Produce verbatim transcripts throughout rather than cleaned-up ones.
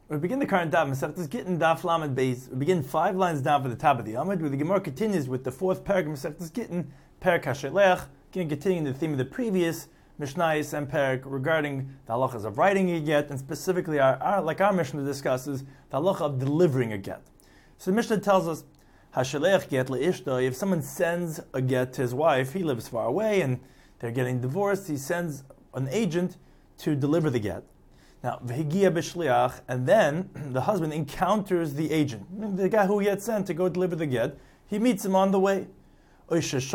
We begin the current daf, Masechtas Gittin, daf Lamed Beis. We begin five lines down for the top of the Amud, where the Gemara continues with the fourth parak of Masechtas Gittin, Parak HaShelech, continuing the theme of the previous Mishnayos and parak regarding the halachas of writing a get, and specifically, our, our, like our Mishnah discusses, the halacha of delivering a get. So the Mishnah tells us, HaShelech get le'ishto, if someone sends a get to his wife, he lives far away and they're getting divorced, he sends an agent to deliver the get. Now, v'higia b'shliach, and then the husband encounters the agent, the guy who he had sent to go deliver the get. He meets him on the way. Or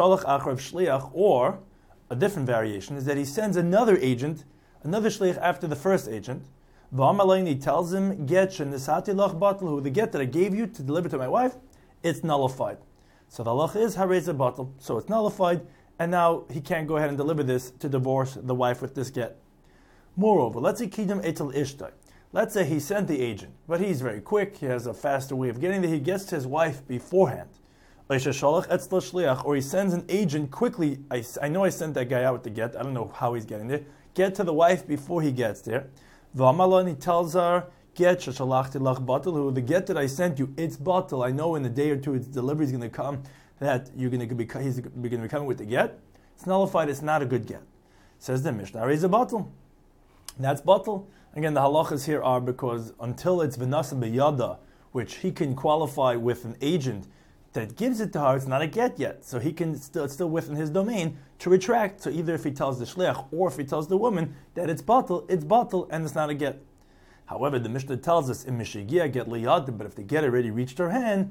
a different variation is that he sends another agent, another shliach after the first agent. He tells him, "Get shenisati lach batel, the get that I gave you to deliver to my wife, it's nullified." So the halach is hareza batel, so it's nullified, and now he can't go ahead and deliver this to divorce the wife with this get. Moreover, let's say kidam etel ishtai. Let's say he sent the agent, but he's very quick. He has a faster way of getting there. He gets to his wife beforehand. Or he sends an agent quickly. I, I know I sent that guy out with the get. I don't know how he's getting there. Get to the wife before he gets there. And he tells her, "Get the get that I sent you, it's batel. I know in a day or two its delivery is going to come. That you're going to be he's going to be coming with the get. It's nullified. It's not a good get." Says the Mishnah, "Is a batel." That's batel. Again, the halachas here are because until it's v'nasa b'yada, which he can qualify with an agent that gives it to her, it's not a get yet. So he can still, it's still within his domain to retract. So either if he tells the shliach or if he tells the woman that it's batel, it's batel and it's not a get. However, the Mishnah tells us in Mishigia get liyad, but if the get already reached her hand,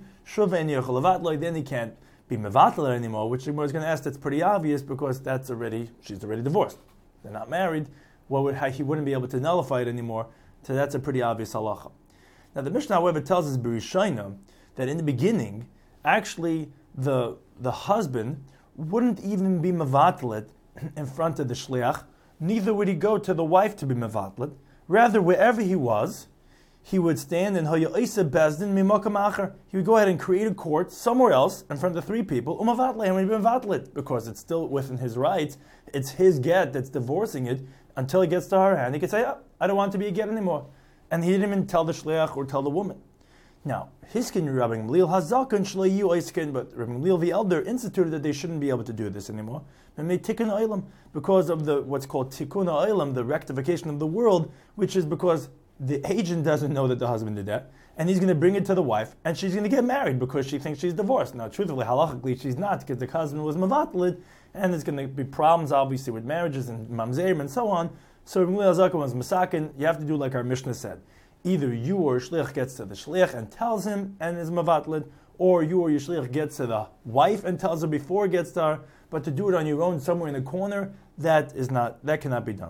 shuva then he can't be mevatler anymore. Which the Gemara is going to ask. That's pretty obvious because that's already she's already divorced. They're not married. What would he wouldn't be able to nullify it anymore? So that's a pretty obvious halacha. Now the Mishnah, however, tells us b'rishayna that in the beginning, actually the the husband wouldn't even be mevatlet in front of the shliach. Neither would he go to the wife to be mevatlet. Rather, wherever he was, he would stand in haya'isa bezdin mimakam acher. He would go ahead and create a court somewhere else in front of three people. Umavatle, and would be mevatlet because it's still within his rights. It's his get that's divorcing it. Until he gets to her hand, he can say, oh, I don't want to be a get anymore. And he didn't even tell the shliach or tell the woman. Now, Hiskin Rabbi Gamliel Hazakan Shleiyu Oiskin, but Rabbi Gamliel the elder instituted that they shouldn't be able to do this anymore. And made Tikkun Olam because of the what's called Tikkun Olam, the rectification of the world, which is because the agent doesn't know that the husband did that, and he's going to bring it to the wife, and she's going to get married because she thinks she's divorced. Now, truthfully, halachically, she's not, because the husband was mevatlid, and there's going to be problems, obviously, with marriages and mamzerim and so on. So, Rabbi Gamliel was masakin. You have to do like our Mishnah said. Either you or your shliach gets to the shliach and tells him and is mevatlid, or you or your shliach gets to the wife and tells her before it gets to her. But to do it on your own somewhere in the corner, that is not that cannot be done.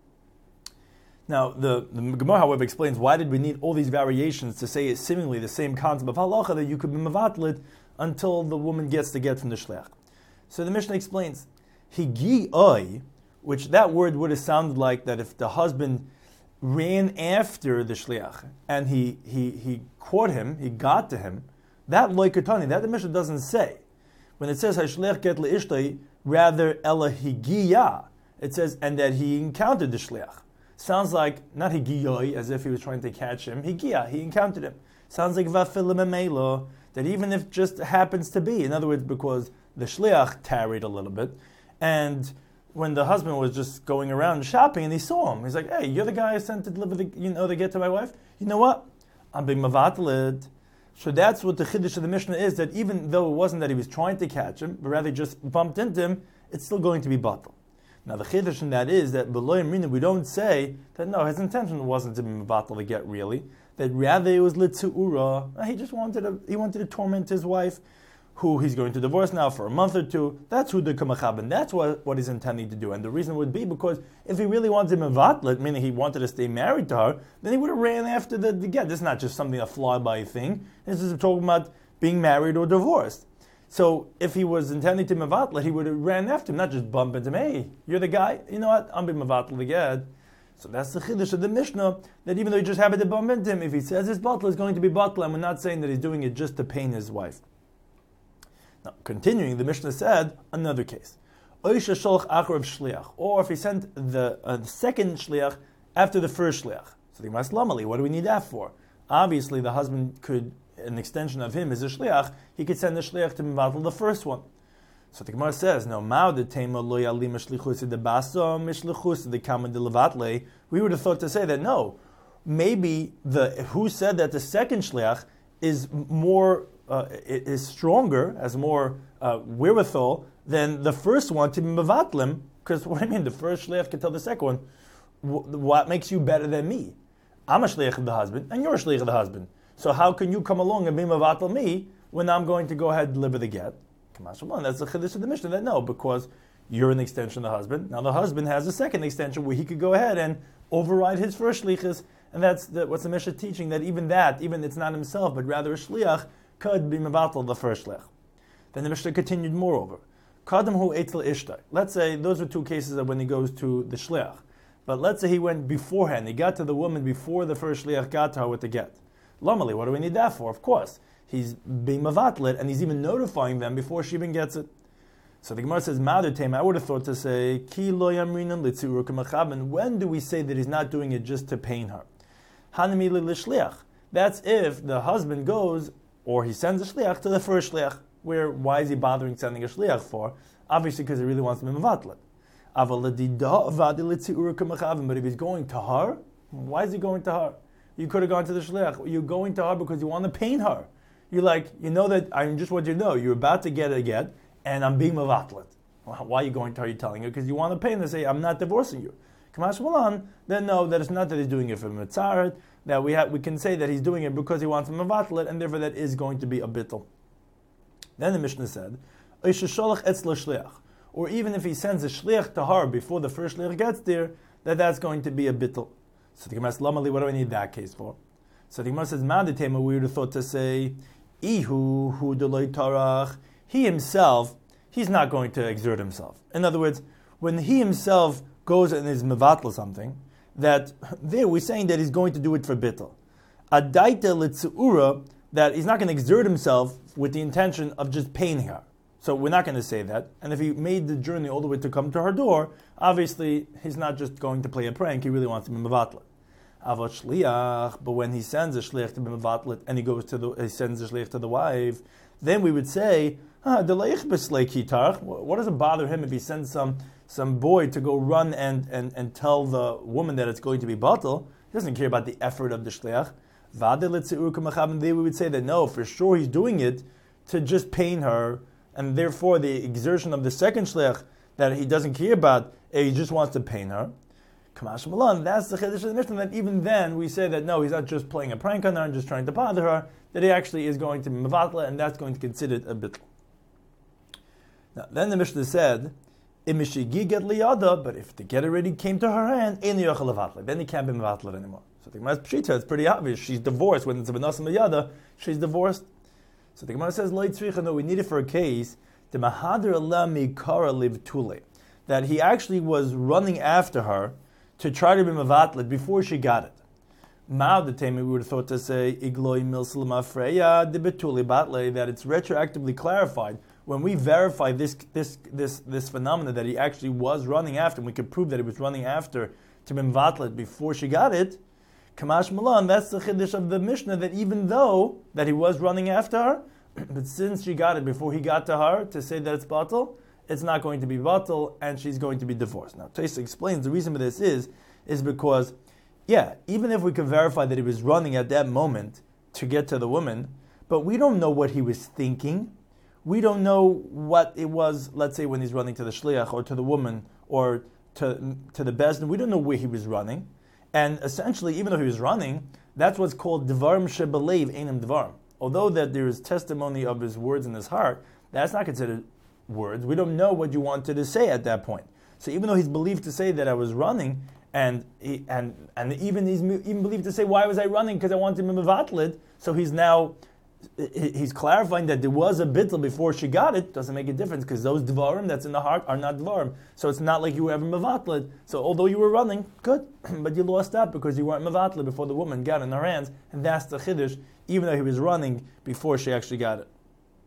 Now, the, the Gemara, however, explains why did we need all these variations to say it's seemingly the same concept of halacha that you could be mevatlid until the woman gets the get from the shliach. So the Mishnah explains, higi oi, which that word would have sounded like that if the husband ran after the shliach and he he he caught him, he got to him, that loikatani, that the Mishnah doesn't say. When it says hashliach get leishtai, rather ela higiya, it says and that he encountered the shliach. Sounds like not higiyoi, as if he was trying to catch him. Higiya, he encountered him. Sounds like vafilim emelo, that even if just happens to be, in other words, because the shliach tarried a little bit, and when the husband was just going around shopping and he saw him, he's like, "Hey, you're the guy I sent to deliver the, you know, to get to my wife. You know what? I'm being mevatlid." So that's what the chiddush of the Mishnah is, that even though it wasn't that he was trying to catch him, but rather just bumped into him, it's still going to be batel. Now the chiddush in that is that below Imrina we don't say that no, his intention wasn't to be mevatel to get really, that rather it was litzuura. He just wanted to he wanted to torment his wife, who he's going to divorce now for a month or two. That's who the kamachab, and that's what, what he's intending to do. And the reason would be because if he really wanted to mevatlet, meaning he wanted to stay married to her, then he would have ran after the, the get. This is not just something a fly-by thing. This is talking about being married or divorced. So if he was intending to mevatlet, he would have ran after him, not just bump into him. Hey, you're the guy. You know what? I'm being mevatlet again. So that's the chiddush of the Mishnah, that even though he just happened to bump into him, if he says his batel is going to be batel, and we're not saying that he's doing it just to pain his wife. Now, continuing, the Mishnah said another case. Or if he sent the, uh, the second shliach after the first shliach. So the Gemara, what do we need that for? obviously the husband could, an extension of him is a shliach, he could send the shliach to mevatel the first one. So the Gemara says, no, we would have thought to say that no, maybe the who said that the second shliach is more uh, is stronger, has more uh, wherewithal than the first one to be mevatlim. Because what do I mean? The first shliach can tell the second one, what makes you better than me? I'm a shliach of the husband, and you're a shliach of the husband. So how can you come along and be mevatel me when I'm going to go ahead and deliver the get? That's the chiddush of the Mishnah, that no, because you're an extension of the husband. Now the husband has a second extension where he could go ahead and override his first shlichus, and that's the, what's the Mishnah teaching, that even that, even it's not himself, but rather a shliach, could be mevatel the first shliach. Then the Mishnah continued moreover. Kadam hu eitzel ishtai. Let's say those are two cases of when he goes to the shliach. But let's say he went beforehand, he got to the woman before the first shliach got to her with the get. Lamali, what do we need that for? Of course. He's being mavatlet, and he's even notifying them before she even gets it. So the Gemara says, I would have thought to say, Ki lo yamrinan litzuru k'machaben. When do we say that he's not doing it just to pain her? Hanami l'shliach. That's if the husband goes, or he sends a shliach to the first shliach. Where, why is he bothering sending a shliach for? Obviously because he really wants to be mavatlet. But if he's going to her, why is he going to her? You could have gone to the shliach. You're going to her because you want to pain her. You're like, you know that, I just want you to know, you're about to get a get, and I'm being mavatlet. Why are you going to her? You're telling her? Because you want to pain her, say, I'm not divorcing you. Kamash Malan, then no, that it's not that he's doing it for mitzaret, that we have, we can say that he's doing it because he wants to mavatlet, and therefore that is going to be a bittul. Then the Mishnah said, or even if he sends a shliach to her before the first shliach gets there, that that's going to be a bittul. So the Gemara says, Lamali, what do I need that case for? So the Gemara says, Maditema, we would have thought to say, Ihu hu deloy tarach. He himself, he's not going to exert himself. In other words, when he himself goes and is mevatl something, that there we're saying that he's going to do it for bittul. Adaita litzuura, that he's not going to exert himself with the intention of just paining her. So we're not going to say that. And if he made the journey all the way to come to her door, obviously he's not just going to play a prank, he really wants to be mevatlet. Avot shliach, but when he sends a shliach to be mevatlet and he goes to the, he sends a shliach to the wife, then we would say, ah, what does it bother him if he sends some some boy to go run and, and, and tell the woman that it's going to be batel? He doesn't care about the effort of the shliach. And there we would say that no, for sure he's doing it to just pain her, and therefore the exertion of the second shliach that he doesn't care about, he just wants to pain her. Kamash Malan, that's the chiddush of the Mishnah, that even then we say that no, he's not just playing a prank on her and just trying to bother her, that he actually is going to be mevatla, and that's going to consider it a bitl. Now, then the Mishnah said, Imishigi get liyada, but if the get already came to her hand, then he can't be mevatla anymore. So the Gemara's pshita, it's pretty obvious. She's divorced. When it's a benasa miyada, she's divorced. So the Gemara says, Lo yitzricha, no, we need it for a case, the mahadir Allah mikara liv tule, that he actually was running after her to try to be mevatlet before she got it. Mao the Tame, we would have thought to say, Igloi milsel mafreya de betuli batle, that it's retroactively clarified. When we verify this this this this phenomena that he actually was running after, and we could prove that he was running after to be mevatlet before she got it, Kamash Malan, that's the chiddush of the Mishnah, that even though that he was running after her, but since she got it before he got to her, to say that it's batal, it's not going to be batal, and she's going to be divorced. Now, Tosfos explains the reason for this is, is because, yeah, even if we can verify that he was running at that moment to get to the woman, but we don't know what he was thinking. We don't know what it was, let's say, when he's running to the shliach, or to the woman, or to, to the bezdin. We don't know where he was running. And essentially, even though he was running, that's what's called Devarim Shebelev Einam Devarim. Although that there is testimony of his words in his heart, that's not considered words. We don't know what you wanted to say at that point. So even though he's believed to say that I was running, and he, and and even he's even believed to say, why was I running? Because I wanted him mevatlet. So he's now he's clarifying that there was a bittul before she got it. Doesn't make a difference because those dvarim that's in the heart are not dvarim. So it's not like you were ever mevatlet. So although you were running, good, but you lost out because you weren't mevatlet before the woman got in her hands, and that's the chiddush. Even though he was running before she actually got it.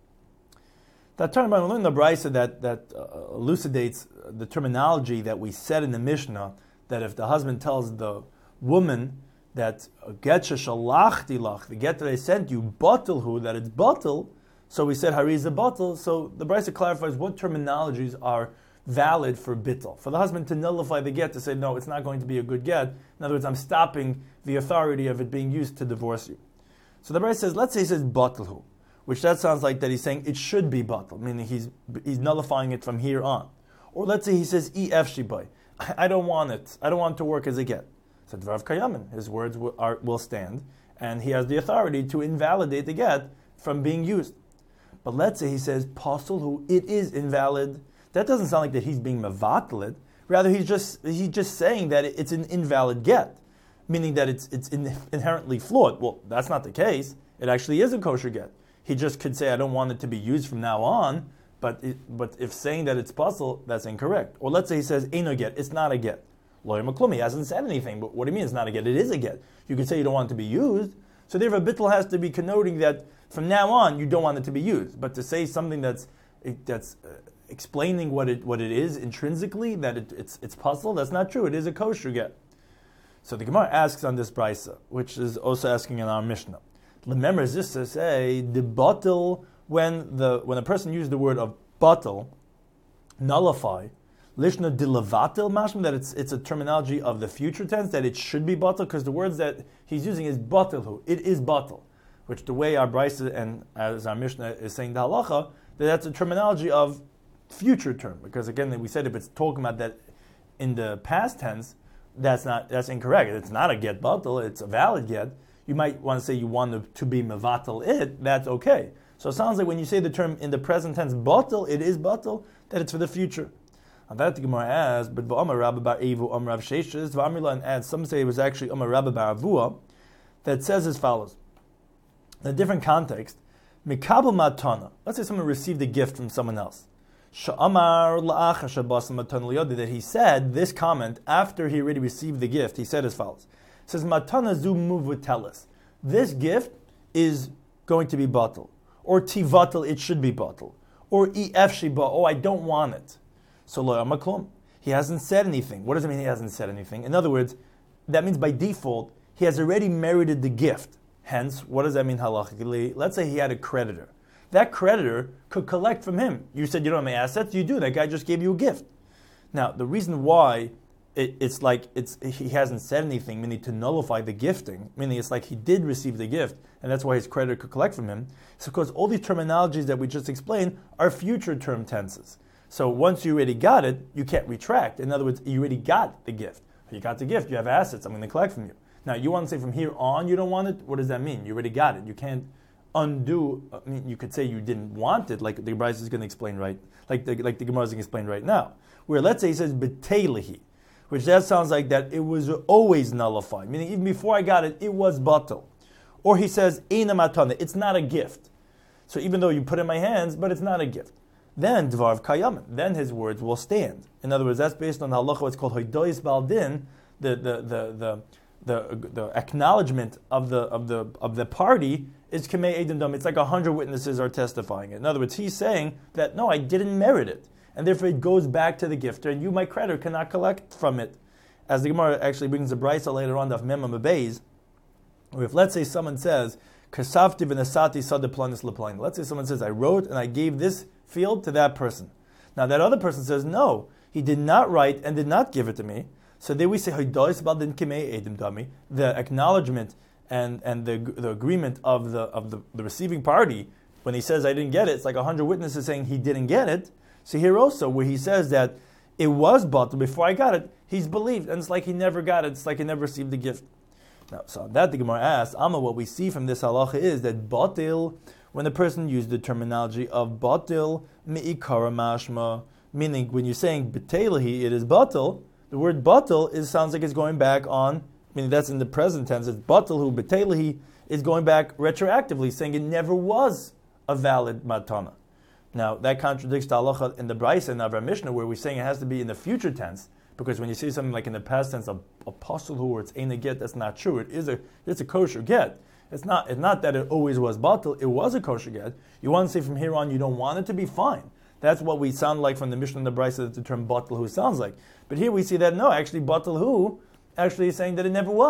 That term, I learned the brisa that that uh, elucidates the terminology that we said in the Mishnah, that if the husband tells the woman that get shalachti lach, the get that I sent you, batel hu, that it's batel. So we said hariza batel. So the Brisa clarifies what terminologies are valid for bittel. For the husband to nullify the get, to say, no, it's not going to be a good get. In other words, I'm stopping the authority of it being used to divorce you. So the Brisa says, let's say he says batel hu, which that sounds like that he's saying it should be batel, meaning he's he's nullifying it from here on. Or let's say he says e f shibai, I don't want it. I don't want it to work as a get. So dvarav kayamin, his words will, are, will stand, and he has the authority to invalidate the get from being used. But let's say he says pasul hu, it is invalid. That doesn't sound like that he's being mevatel it. Rather, he's just he's just saying that it's an invalid get, meaning that it's it's in, inherently flawed. Well, that's not the case. It actually is a kosher get. He just could say, I don't want it to be used from now on. But it, but if saying that it's pasul, that's incorrect. Or let's say he says eino get, it's not a get. Lawyer Maklum, he hasn't said anything. But what do you mean it's not a get? It is a get. You could say you don't want it to be used. So therefore, bittul has to be connoting that from now on you don't want it to be used. But to say something that's that's uh, explaining what it what it is intrinsically, that it, it's it's pasul, that's not true. It is a kosher get. So the Gemara asks on this brisa, which is also asking in our Mishnah. Remember, is this to say the batel, when the when a person used the word of batel, nullify, lishna dilavatel mashma, that it's it's a terminology of the future tense, that it should be batel, because the words that he's using is batel hu, it is batel, which the way our brisa and as our Mishnah is saying the halacha, that that's a terminology of future term, because again we said if it's talking about that in the past tense, that's not that's incorrect. It's not a get batel, it's a valid get. You might want to say you want to, to be mevatel it, that's okay. So it sounds like when you say the term in the present tense batel, it is batel, that it's for the future. And that the Gemara asks, but v'amar Rabba bar Evu am Rav Sheshes v'amrila, and adds, some say it was actually Amar Rabba bar Avua, that says as follows. In a different context, mikabel matana, let's say someone received a gift from someone else. Sha'amar la'acha shabas matana liyodi, that he said this comment after he already received the gift, he said as follows. It says, matana zu muvutelis. This gift is going to be batel. Or tivatel, it should be batel. Or ef shiba, oh, I don't want it. So lo amaklum. He hasn't said anything. What does it mean he hasn't said anything? In other words, that means by default, he has already merited the gift. Hence, what does that mean halachically? Let's say he had a creditor. That creditor could collect from him. You said you don't have any assets, you do. That guy just gave you a gift. Now, the reason why It, it's like it's he hasn't said anything, meaning to nullify the gifting, meaning it's like he did receive the gift, and that's why his creditor could collect from him. So, because all these terminologies that we just explained are future term tenses. So, once you already got it, you can't retract. In other words, you already got the gift. You got the gift. You have assets. I'm going to collect from you. Now, you want to say from here on you don't want it? What does that mean? You already got it. You can't undo. I mean, you could say you didn't want it, like the Gemara is going to explain right, like the like the Gemara is going to explain right now. Where let's say he says betelehi, which that sounds like that it was always nullified, meaning even before I got it, it was batel. Or he says, eina matana, it's not a gift. So even though you put it in my hands, but it's not a gift. Then, dvarv kayamin, then his words will stand. In other words, that's based on the halacha, what's called hoidois baldin, the the the the the, the acknowledgement of the of the of the party is kamei edim dam. It's like a hundred witnesses are testifying it. In other words, he's saying that no, I didn't merit it. And therefore it goes back to the gifter, and you, my creditor, cannot collect from it. As the Gemara actually brings a brisa later on of Mem Beis, where if let's say someone says, Kasavti v'nasati sadaplanis leplain. Let's say someone says, I wrote and I gave this field to that person. Now that other person says, no, he did not write and did not give it to me. So there we say, the acknowledgement and, and the, the agreement of the of the, the receiving party, when he says I didn't get it, it's like a hundred witnesses saying he didn't get it. So here also, where he says that it was batel before I got it, he's believed, and it's like he never got it. It's like he never received the gift. Now, so that the Gemara asks, Amma, what we see from this halacha is that batel, when the person used the terminology of batel mi'ikara mashma, meaning when you're saying betelehi, it is batel. The word batel is sounds like it's going back on. I mean, that's in the present tense. It's batel hu betelehi is going back retroactively, saying it never was a valid matana. Now, that contradicts the halacha in the Brisa and our Mishnah, where we're saying it has to be in the future tense, because when you say something like in the past tense, a, a pasul hu, or it's ain't a get, that's not true. It is a, it's a kosher get. It's not, it's not that it always was batel, it was a kosher get. You want to say from here on you don't want it to be fine. That's what we sound like from the Mishnah and the Brisa, that the term batel hu sounds like. But here we see that no, actually batel hu actually is saying that it never was.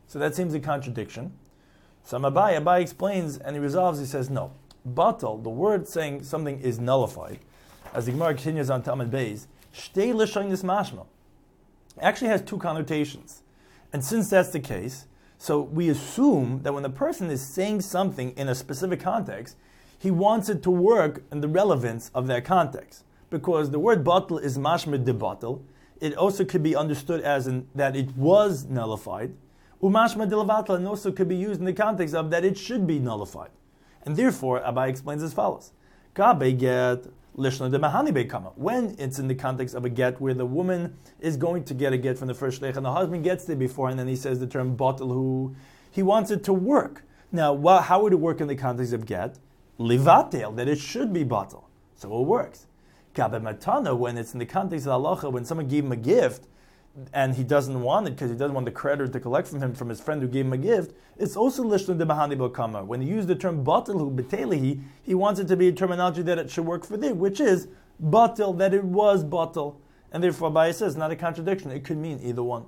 So that seems a contradiction. So Abai, Abai explains and he resolves, he says, no. Batal, the word saying something is nullified, as the Gemara continues on Talmud Beis, shtei l'shonis mashma, actually has two connotations. And since that's the case, so we assume that when the person is saying something in a specific context, he wants it to work in the relevance of that context. Because the word batal is mashma de batal, it also could be understood as in, that it was nullified, umashma de levatal, and also could be used in the context of that it should be nullified. And therefore, Abai explains as follows. Gabe get lishna de mahani bekama. When it's in the context of a get where the woman is going to get a get from the first shleich and the husband gets there before, and then he says the term batal, who he wants it to work. Now, well, how would it work in the context of get? Livatel, that it should be batal. So it works. Gabe matana, when it's in the context of halacha, when someone gave him a gift, and he doesn't want it because he doesn't want the creditor to collect from him, from his friend who gave him a gift, it's also lishna de mahani b'kama. When he used the term batil hu b'telihi, he wants it to be a terminology that it should work for there, which is batil, that it was batil. And therefore Abaye says, not a contradiction, it could mean either one.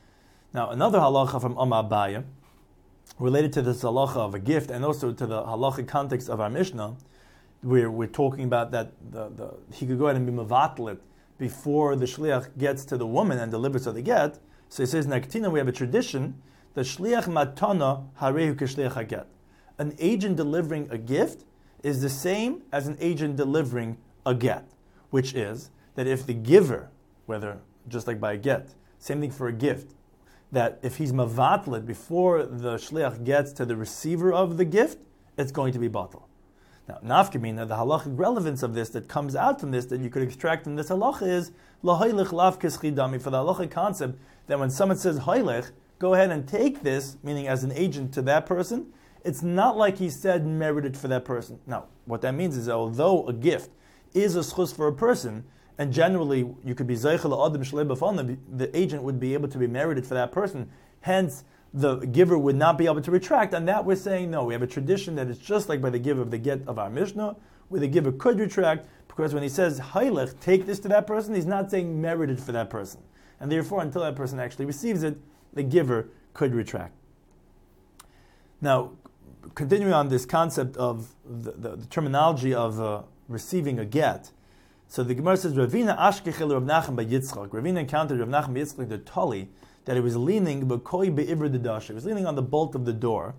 Now another halacha from Amma Abaye, related to this halacha of a gift and also to the halachic context of our Mishnah, where we're talking about that the, the, he could go ahead and be mevatlet before the shliach gets to the woman and delivers her the get. So he says in Aktina we have a tradition, the shliach matana harehu k'shliach haget. An agent delivering a gift is the same as an agent delivering a get, which is that if the giver, whether just like by a get, same thing for a gift, that if he's mavatlet before the shliach gets to the receiver of the gift, it's going to be batal. Now, nafkamina, the halachic relevance of this that comes out from this, that you could extract from this halacha is, lahoylech lav k'schidami, for the halachic concept that when someone says hoylech, go ahead and take this, meaning as an agent to that person, it's not like he said merited for that person. Now, what that means is that although a gift is a schus for a person, and generally you could be zeichel adam shlei b'fana, the agent would be able to be merited for that person, hence the giver would not be able to retract. And that we're saying, no, we have a tradition that it's just like by the giver of the get of our Mishnah, where the giver could retract, because when he says, haylech, take this to that person, he's not saying merited for that person. And therefore, until that person actually receives it, the giver could retract. Now, continuing on this concept of the, the, the terminology of uh, receiving a get, so the Gemara says, Ravina ashkechel Rav Nachman by Yitzchak. Ravina encountered Rav Nachman by Yitzchak, the Tali, that he was leaning, he was leaning on the bolt of the door,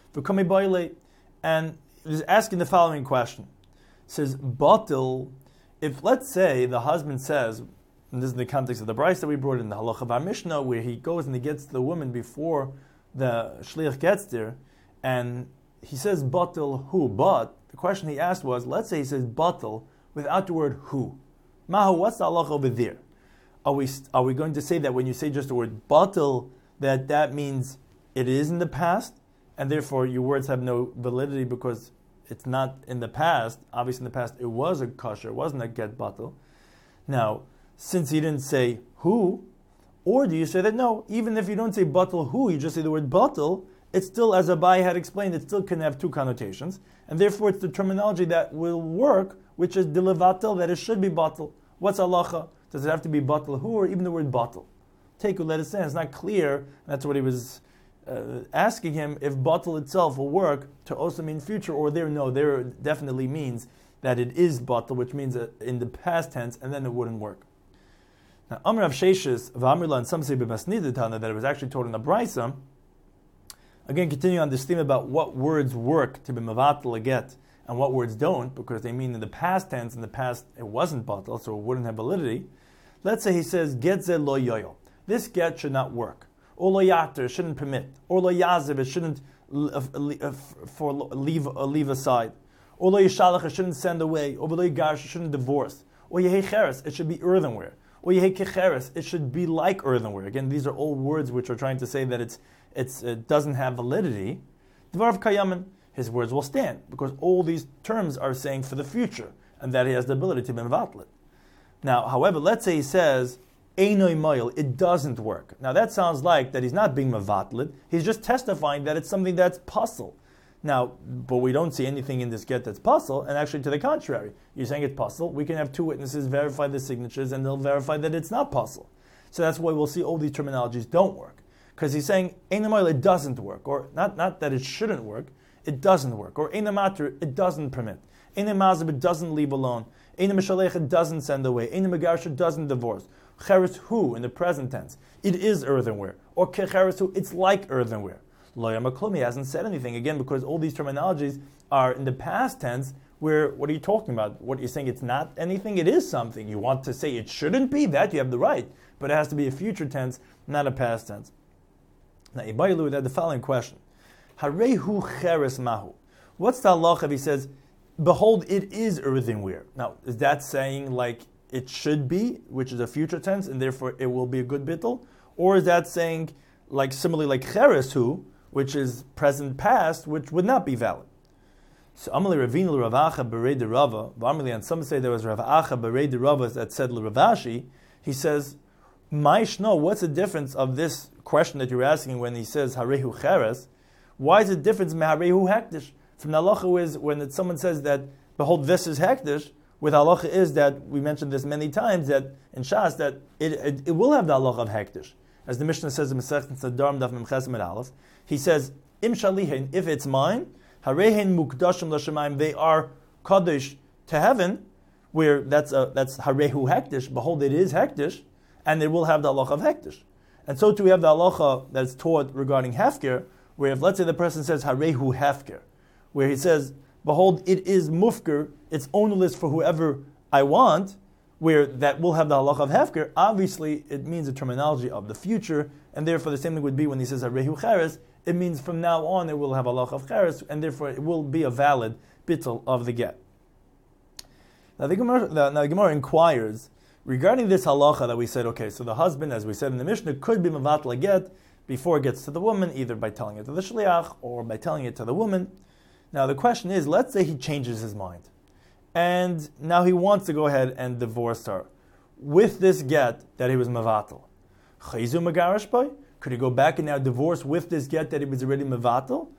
and he was asking the following question. It says, Batil, if let's say the husband says, and this is in the context of the Bryce that we brought in the Halach of our Mishnah, where he goes and he gets to the woman before the Shliach gets there, and he says, Batil who? But the question he asked was, let's say he says Batil without the word who. Mahu, what's the Halach over there? Are we are we going to say that when you say just the word batil, that that means it is in the past, and therefore your words have no validity because it's not in the past? Obviously in the past it was a kosher, it wasn't a get batil. Now, since he didn't say who, or do you say that no, even if you don't say batil who, you just say the word batil, it's still, as Abai had explained, it still can have two connotations, and therefore it's the terminology that will work, which is dilevatil, that it should be batil. What's halacha? Does it have to be batal who, or even the word batal? Take let us say it's not clear. That's what he was uh, asking him, if batal itself will work to also mean future, or there no, there definitely means that it is batal, which means that in the past tense, and then it wouldn't work. Now, Amr of Sheshes, V'amrila, and some say b'masnidetana, that it was actually taught in the Brisa. Again, continuing on this theme about what words work to be mavatal a get, and what words don't, because they mean in the past tense, in the past it wasn't batal, so it wouldn't have validity. Let's say he says, get ze lo yoyo. This get should not work. Or lo yater, shouldn't permit. Or lo yaziv, it shouldn't for leave, leave aside. Or lo yishalach, it shouldn't send away. Or lo yigarsh, it shouldn't divorce. Or yehei cheres, it should be earthenware. Or yehei kecheres, it should be like earthenware. Again, these are all words which are trying to say that it's, it's, it doesn't have validity. Dvar kayamin, his words will stand, because all these terms are saying for the future, and that he has the ability to be mevatlet. Now, however, let's say he says, Einoi moil, it doesn't work. Now that sounds like that he's not being mevatlet, he's just testifying that it's something that's puzzle. Now, but we don't see anything in this get that's puzzle, and actually to the contrary. You're saying it's puzzle, we can have two witnesses verify the signatures, and they'll verify that it's not puzzle. So that's why we'll see all these terminologies don't work. Because he's saying, Einamoil, it doesn't work. Or not, not that it shouldn't work, it doesn't work. Or Einamater, it doesn't permit. Einamazib, it doesn't leave alone. Einamishalech, it doesn't send away. Einamagarsha doesn't divorce. Cheres hu, in the present tense, it is earthenware. Or kecheres hu, it's like earthenware. Lo yamaklum, he hasn't said anything. Again, because all these terminologies are in the past tense, where, what are you talking about? What, you're saying it's not anything? It is something. You want to say it shouldn't be? That you have the right. But it has to be a future tense, not a past tense. Now, Ibaylu, that the following question. Harehu cheres mahu. What's the halacha if he says, behold, it is earthenware? Now, is that saying like it should be, which is a future tense, and therefore it will be a good bittul? Or is that saying, like similarly like cheres hu, which is present past, which would not be valid? So Amalei Ravina Ravacha Berei de Rava, V'Amalei, and some say there was Ravacha Berei de Rava that said Ravashi. He says, Ma'ishno, what's the difference of this question that you're asking when he says Harehu Cheres? Why is it different from Harehu Hektish? From the halacha is when it, someone says that, behold, this is Hektish, with halacha is that, we mentioned this many times, that in Shas, that it, it, it will have the halacha of Hektish. As the Mishnah says in Masechet Sadarim Daf Mem Ches Amud Aleph, he says, Im Shalihin, if it's mine, Harehen Mukdashim L'Shamayim, they are Kaddish to heaven, where that's a, that's Harehu Hektish, behold, it is Hektish, and it will have the halacha of Hektish. And so too we have the halacha that's taught regarding Hefker, where if let's say the person says Harehu Hefker, where he says, behold, it is Mufker, it's ownerless for whoever I want, where that will have the halacha of Hefker, obviously it means the terminology of the future, and therefore the same thing would be when he says Harehu Cheres, it means from now on it will have a halacha of Cheres, and therefore it will be a valid bittul of the get. Now the Gemara, the, now the Gemara inquires, regarding this halacha that we said, okay, so the husband, as we said in the Mishnah, could be mevatel a get before it gets to the woman, either by telling it to the shliach or by telling it to the woman. Now the question is, let's say he changes his mind, and now he wants to go ahead and divorce her with this get that he was mevatel. Chayzu megarish by? Could he go back and now divorce with this get that he was already mevatel?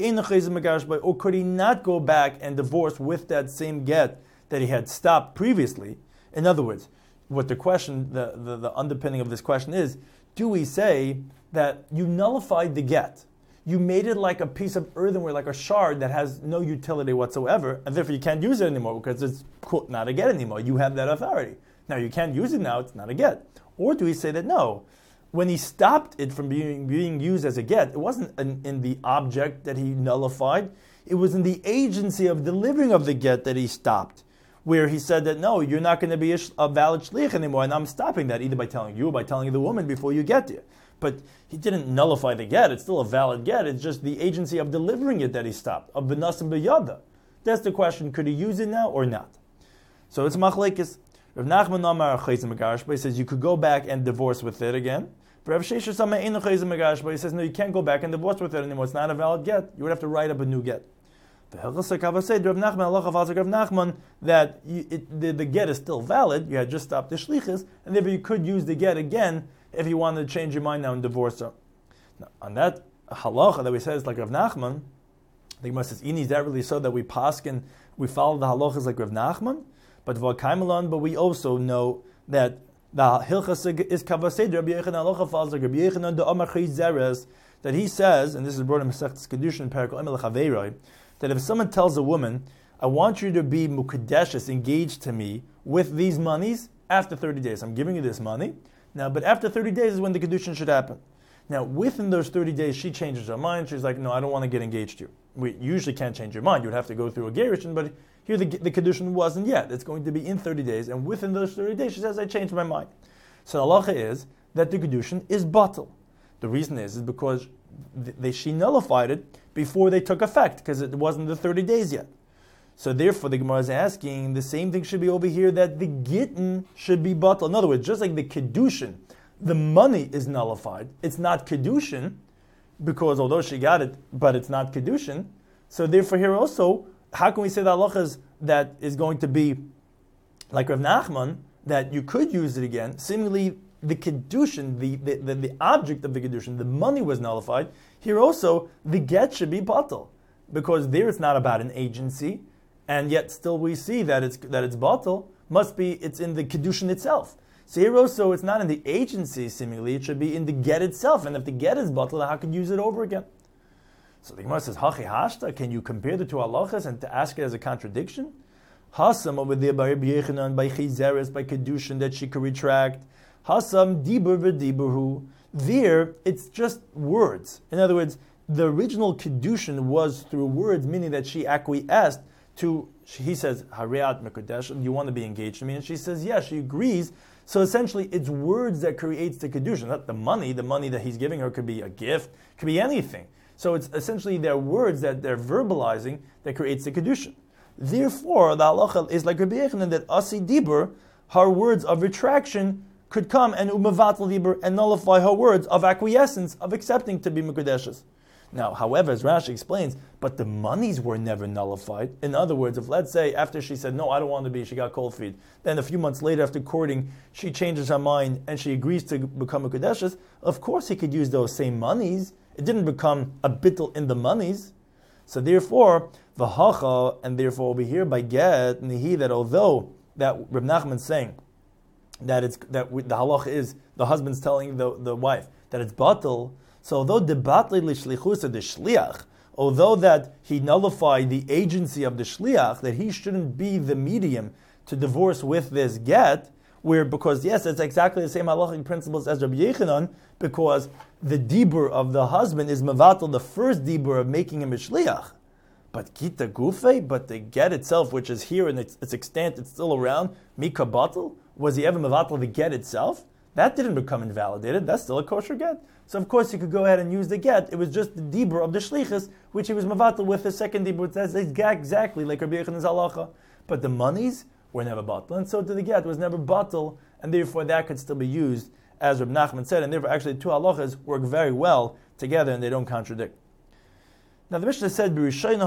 Or could he not go back and divorce with that same get that he had stopped previously? In other words, what the question, the, the, the underpinning of this question is, do we say that you nullified the get? You made it like a piece of earthenware, like a shard that has no utility whatsoever, and therefore you can't use it anymore because it's quote, not a get anymore. You have that authority. Now you can't use it now, it's not a get. Or do we say that no, when he stopped it from being, being used as a get, it wasn't in, in the object that he nullified, it was in the agency of delivering of the get that he stopped, where he said that no, you're not going to be a, a valid shliach anymore, and I'm stopping that either by telling you or by telling the woman before you get there. But he didn't nullify the get, it's still a valid get, it's just the agency of delivering it that he stopped, of v'nasim b'yada. That's the question, could he use it now or not? So it's machlekes. Rav Nachman Amar Chayzim Megarish, but he says you could go back and divorce with it again. But Rav Sheshes Sama Ein Chayzim Megarish, but he says no, you can't go back and divorce with it anymore, it's not a valid get, you would have to write up a new get. The Hilchos HaKavasei, Rav Nachman, Allah Chavazik Rav Nachman, that you, it, the, the get is still valid, you had just stopped the shlichus, and therefore you could use the get again if you wanted to change your mind now and divorce her. Now, on that halacha that we said is like Rav Nachman, the Gemara says, Ini, is that really so that we paskin, we follow the halachas like Rav Nachman? But but we also know that the Hilchas is Kavasei, Rabbi Yechanan halacha falls like Rabbi Yechanan the Amar Chayzeres, that he says, and this is brought in Masechtas Kedushin, Perikol Emel Chaveiroi, that if someone tells a woman, I want you to be mukadeshes, engaged to me, with these monies after thirty days. I'm giving you this money. Now, but after thirty days is when the Kedushin should happen. Now, within those thirty days, she changes her mind. She's like, no, I don't want to get engaged to you. We usually can't change your mind. You would have to go through a gerushin, but here the, the Kedushin wasn't yet. It's going to be in thirty days, and within those thirty days, she says, I changed my mind. So the halacha is that the Kedushin is batal. The reason is, is because they, she nullified it before they took effect, because it wasn't the thirty days yet. So therefore, the Gemara is asking, the same thing should be over here, that the gittin should be batal. In other words, just like the Kedushin, the money is nullified. It's not Kedushin, because although she got it, but it's not Kedushin. So therefore here also, how can we say that halacha is, that is going to be like Rav Nachman, that you could use it again? Seemingly, the Kedushin, the, the, the, the object of the Kedushin, the money was nullified. Here also, the get should be batal, because there it's not about an agency, and yet still we see that it's that it's batal. Must be it's in the Kedushin itself. So here also, it's not in the agency, seemingly, it should be in the get itself. And if the get is batal, how can you use it over again? So the Gemara says, Hachi hashta, can you compare the two halachas and to ask it as a contradiction? Hasam over there by Rabbi Yechanan, by Chizeres, by Kedushin, that she could retract. Hasam dibur v'diburhu. There, it's just words. In other words, the original Kedushin was through words, meaning that she acquiesced to, he says, Hareat Mekudesh, you want to be engaged to me? And she says, yes, yeah, she agrees. So essentially, it's words that creates the Kedushin, not the money. The money that he's giving her could be a gift, could be anything. So it's essentially their words that they're verbalizing that creates the Kedushin. Therefore, the halacha is like Rabbi Yechanan that Asi Dibur, her words of retraction, could come and Umavatal Dibur and nullify her words of acquiescence, of accepting to be Mekudeshes. Now, however, as Rashi explains, but the monies were never nullified. In other words, if let's say after she said, no, I don't want to be, she got cold feet, then a few months later after courting, she changes her mind and she agrees to become a Kedushes, of course he could use those same monies. It didn't become a bittul in the monies. So therefore, v'hacha, and therefore over here by get, nihi, that although that Reb Nachman's saying that it's that we, the halach is the husband's telling the, the wife that it's batal. So although the batli l'shlichusa the shliach, although that he nullified the agency of the shliach, that he shouldn't be the medium to divorce with this get, where because yes, it's exactly the same halachic principles as Rabbi Yechanan, because the dibur of the husband is mevatel, the first dibur of making him a shliach. But kita gufe, but the get itself, which is here and its, its extent, it's still around, mika batel, was he ever mevatel the get itself? That didn't become invalidated. That's still a kosher get. So of course he could go ahead and use the get. It was just the dibur of the shlichus, which he was mevatel with the second dibur. That's exactly like Rabbi Yechanan's halacha. But the monies were never batel, and so to the get was never batel, and therefore that could still be used, as Reb Nachman said, and therefore actually the two halachas work very well together and they don't contradict. Now the Mishnah said,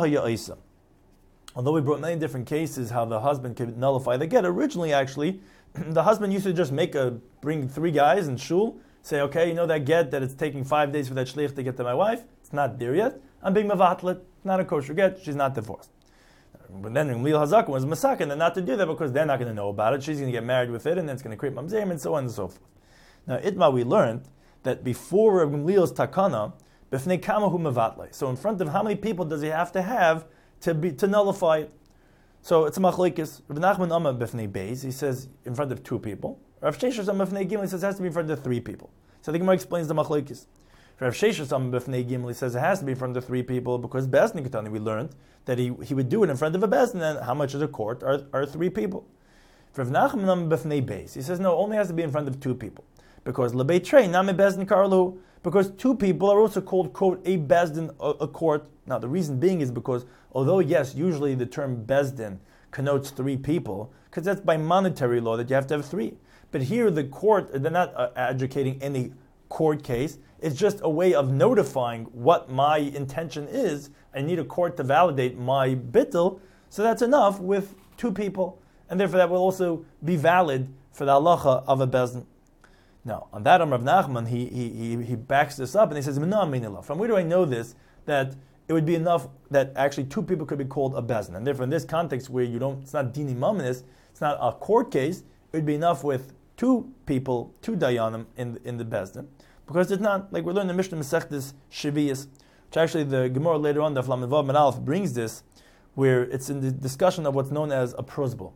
although we brought many different cases how the husband could nullify the get, originally actually, the husband used to just make a, bring three guys in shul, say, okay, you know that get, that it's taking five days for that shlich to get to my wife, it's not there yet, I'm being mevatlet, not a kosher get, she's not divorced. But then in Lil Hazakah was masakin, and not to do that because they're not going to know about it, she's going to get married with it, and then it's going to create mamzerim, and so on and so forth. Now, Itma, we learned that before Reb Gamliel's takana, b'fnei kama hu mevatle. So in front of how many people does he have to have to be to nullify it? So it's a machlekes. Reb Nachman Amar b'fnei beis, he says in front of two people. Rav Sheshes Amar b'fnei gimel, he says it has to be in front of three people. So the Gemara explains the machlekes. Rav Sheshes Amar b'fnei gimel, he says it has to be in front of three people because Bezdin Ketani, we learned that he, he would do it in front of a Bezdin, and how much is a court are, are three people. Rav Nachman Amar b'fnei beis, he says no, only has to be in front of two people. Because lebeit trei nami bezdin karlu, because two people are also called, quote, a bezdin, a, a court. Now the reason being is because although yes, usually the term bezdin connotes three people, because that's by monetary law that you have to have three. But here the court, they're not uh, adjudicating any court case. It's just a way of notifying what my intention is. I need a court to validate my bittul, so that's enough with two people, and therefore that will also be valid for the halacha of a bezdin. Now, on that Amar Rav Nachman, he, he he backs this up and he says, from where do I know this? That it would be enough that actually two people could be called a bezdin. And therefore in this context where you don't, it's not dini maminis, it's not a court case, it would be enough with two people, two dayanim in, in the bezdin. Because it's not, like we learned in the Mishnah Masechtas Shiviyas, which actually the Gemara later on, the Flamen Vav Menalef brings this, where it's in the discussion of what's known as a prosbul.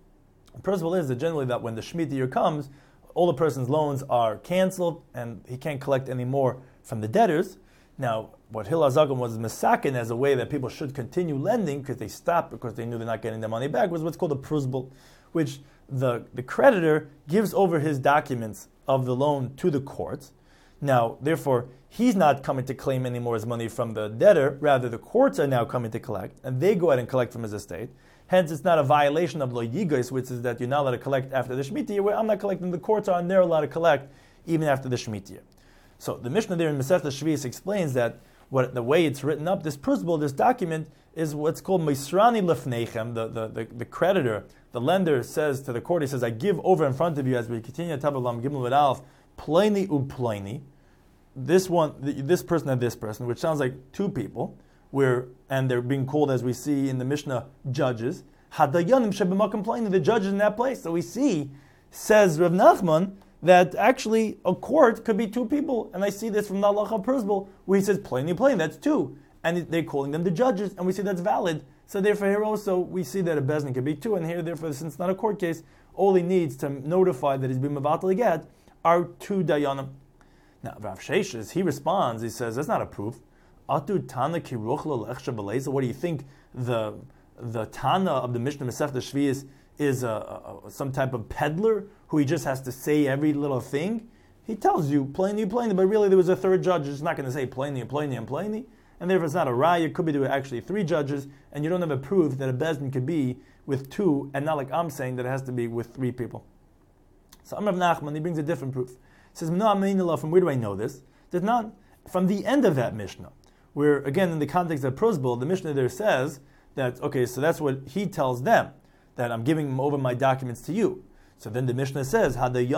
A prosbul is that generally that when the Shemitah year comes, all the person's loans are canceled, and he can't collect any more from the debtors. Now, what Hillel Zaken was misaken as a way that people should continue lending because they stopped because they knew they're not getting their money back was what's called a prosbul, which the, the creditor gives over his documents of the loan to the courts. Now, therefore, he's not coming to claim any more his money from the debtor. Rather, the courts are now coming to collect, and they go ahead and collect from his estate. Hence, it's not a violation of lo yigos, which is that you're not allowed to collect after the Shemitah year, where I'm not collecting, the courts are, and they're allowed to collect even after the Shemitah year. So the Mishnah there in Masechta Shvius explains that what the way it's written up, this prosbul, this document, is what's called Misrani Lefneichem. The, the, the, the creditor, the lender says to the court, he says, I give over in front of you, as we continue to Tabalam Gimel with Alf, Plaini u Plaini, this one, this person and this person, which sounds like two people, where and they're being called, as we see in the Mishnah, judges. Hadayanim shebemakam plaini, the judges in that place. So we see says Rav Nachman that actually a court could be two people, and I see this from the Halacha Prusbul, where he says plainly plain, that's two, and they're calling them the judges, and we see that's valid. So therefore here also we see that a bezdin could be two, and here therefore since it's not a court case, all he needs to notify that he's been mevatel get are two dayanim. Now Rav Sheshes, he responds, he says that's not a proof. Atu Tana kiruch lo lechsha b'leiza. What do you think the the Tana of the Mishnah Masechta Shvius is a, a, a, some type of peddler who he just has to say every little thing? He tells you plainly, plainly, but really there was a third judge. It's not going to say plainly and plainly and plainly, and therefore it's not a raya. It could be there were actually three judges, and you don't have a proof that a bezdin could be with two, and not like I'm saying that it has to be with three people. So Amar Nachman, he brings a different proof. He says, from where do I know this? There's not from the end of that Mishnah, where again in the context of Prusbul, the Mishnah there says that okay, so that's what he tells them, that I'm giving over my documents to you. So then the Mishnah says,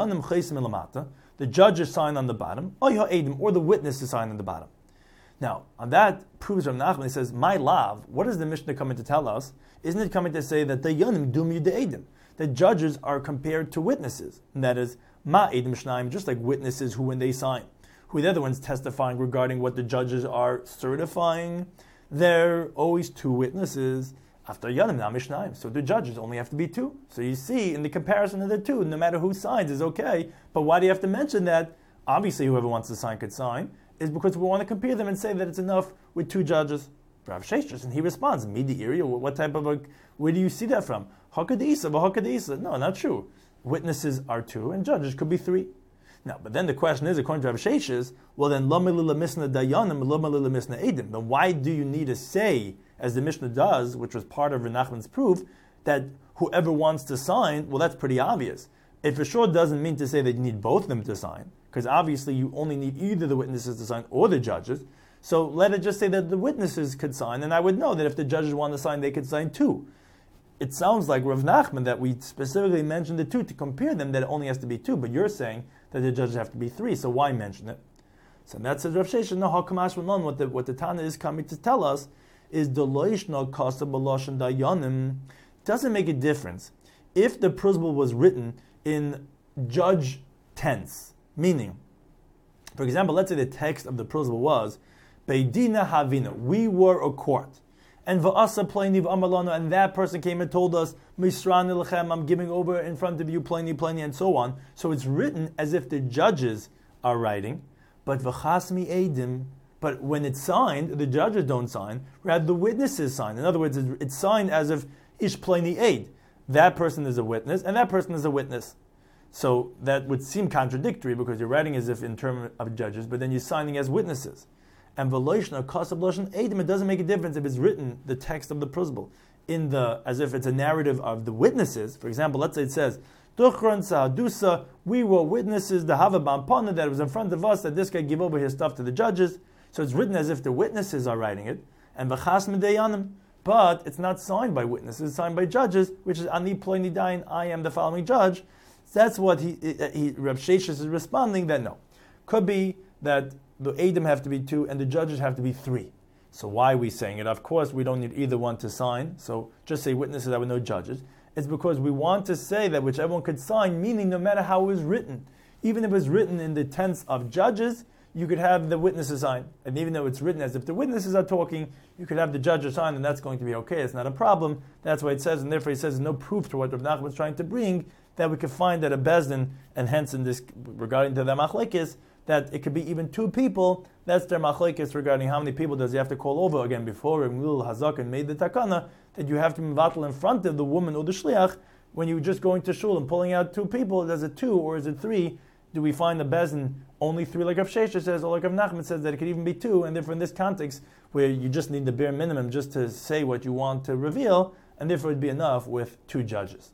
the judge is signed on the bottom, or the witness is signed on the bottom. Now, on that proves Rav Nachman, he says, my lav, what is the Mishnah coming to tell us? Isn't it coming to say that the yanim dum yude'edim, that judges are compared to witnesses, and that is ma edim shnaim, just like witnesses who when they sign, who are the other ones testifying regarding what the judges are certifying, they're always two witnesses. After yanim na mishnayim, so the judges only have to be two. So you see, in the comparison of the two, no matter who signs is okay. But why do you have to mention that? Obviously, whoever wants to sign could sign. Is because we want to compare them and say that it's enough with two judges. Rav Sheshes, and he responds, Midi area. What type of a? Where do you see that from? Hakadisa, but Hakadisa. No, not true. Witnesses are two, and judges could be three. Now, but then the question is, according to Rav Sheshes, well then, Lamalila Misna Dayanim, Lamalila Misna Edim. Then why do you need to say, as the Mishnah does, which was part of Rav Nachman's proof, that whoever wants to sign, well, that's pretty obvious. It for sure doesn't mean to say that you need both of them to sign, because obviously you only need either the witnesses to sign or the judges. So let it just say that the witnesses could sign, and I would know that if the judges want to sign, they could sign too. It sounds like Rav Nachman that we specifically mentioned the two to compare them, that it only has to be two, but you're saying that the judges have to be three, so why mention it? So that says Rav Sheshes, no, Hakamash Manon, what the what the Tana is coming to tell us is the loishna kasa b'loshen dayanim. Doesn't make a difference if the Prusbul was written in judge tense, meaning, for example, let's say the text of the Prusbul was Beidina Havina, we were a court, and va'asa plaini v'amalana, and that person came and told us Misran Lechem, I'm giving over in front of you plaini plaini, and so on. So it's written as if the judges are writing, but v'chasmi edim. But when it's signed, the judges don't sign, rather the witnesses sign. In other words, it's signed as if ish plaini eid. That person is a witness, and that person is a witness. So that would seem contradictory because you're writing as if in terms of judges, but then you're signing as witnesses. And v'loishna kasab loshen edim, it doesn't make a difference if it's written, the text of the Prusbul, in the as if it's a narrative of the witnesses. For example, let's say it says, Duchran sa'adusa, we were witnesses, the Hava Pana, that it was in front of us, that this guy gave over his stuff to the judges. So it's written as if the witnesses are writing it, and v'chas medayanim, but it's not signed by witnesses, it's signed by judges, which is ani ploini dayin, I am the following judge. So that's what he, he Rav Sheshes is responding, that no. Could be that the Edom have to be two, and the judges have to be three. So why are we saying it? Of course, we don't need either one to sign, so just say witnesses, I would know judges. It's because we want to say that whichever one could sign, meaning no matter how it was written, even if it was written in the tense of judges, you could have the witnesses sign. And even though it's written as if the witnesses are talking, you could have the judges sign, and that's going to be okay. It's not a problem. That's why it says, and therefore he says there's no proof to what Rav Nachman was trying to bring, that we could find that a bezdin, and hence in this, regarding to the machlekes, that it could be even two people. That's their machlekes regarding how many people does he have to call over. Again, before Emil Hazakan made the takana, that you have to mivatel in front of the woman or the shliach, when you're just going to shul and pulling out two people, is it two or is it three? Do we find the bezdin only three, like Rav Sheshes says, or like Rav Nachman says, that it could even be two, and therefore in this context, where you just need the bare minimum just to say what you want to reveal, and therefore it'd be enough with two judges.